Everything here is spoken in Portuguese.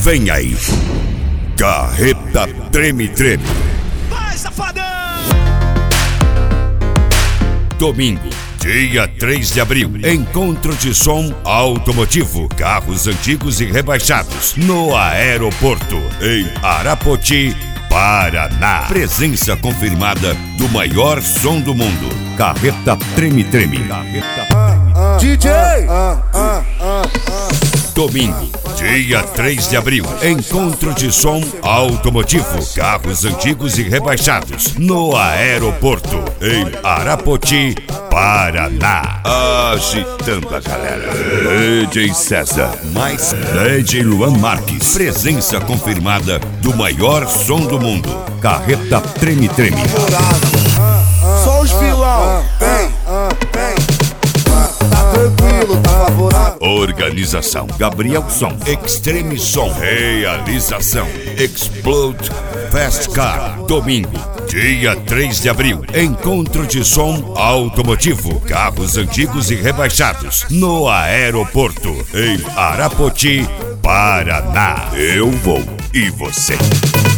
Vem aí, Carreta Treme Treme. Vai, safadão! Domingo, dia 3 de abril, encontro de som automotivo, carros antigos e rebaixados, no aeroporto, em Arapoti, Paraná. Presença confirmada do maior som do mundo, Carreta Treme Treme. DJ! Domingo, dia 3 de abril, encontro de som automotivo, carros antigos e rebaixados, no aeroporto, em Arapoti, Paraná. Agitando a galera, DJ César, mais DJ Luan Marques. Presença confirmada do maior som do mundo, Carreta Treme Treme. Só os vilão, vem. Tá tranquilo, tá favorável. Organização Gabriel Som, Extreme Som. Realização Explode Fast Car. Domingo, dia 3 de abril, encontro de som automotivo, carros antigos e rebaixados, no aeroporto, em Arapoti, Paraná. Eu vou e você.